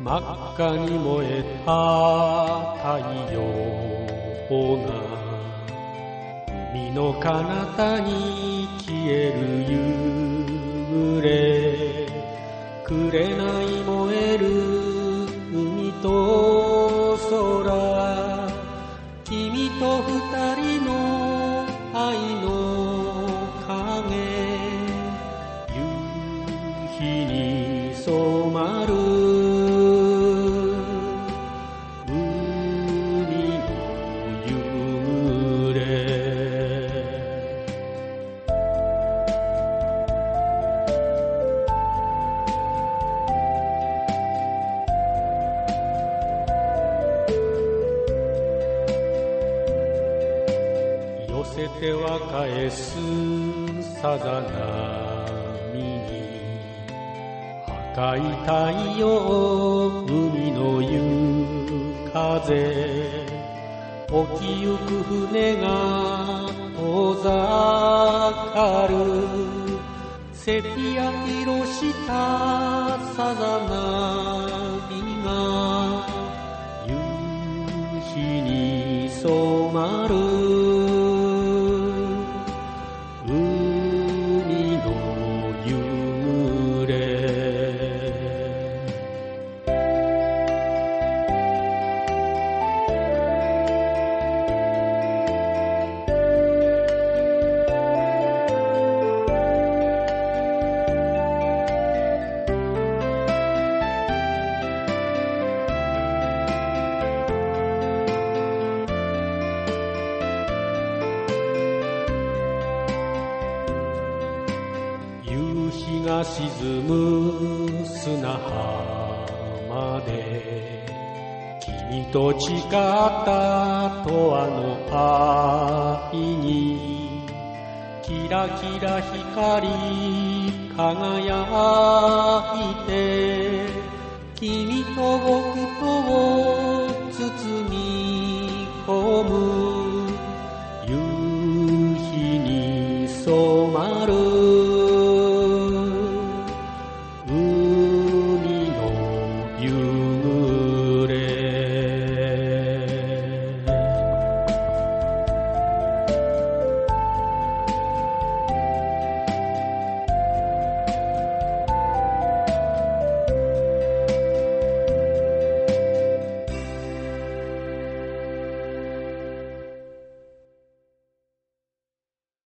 真っ赤に燃えた太陽が海の彼方に消える夕暮れ、紅燃える海と空、君と二人の愛の影、夕日に染まる寄せては返すさざ波に赤い太陽、海の夕風、沖行く船が遠ざかる、セピア色したさざ波が夕日に染まる夕日が沈む砂浜で君と誓った永遠の愛にキラキラ光り輝いて君と僕とを包み込む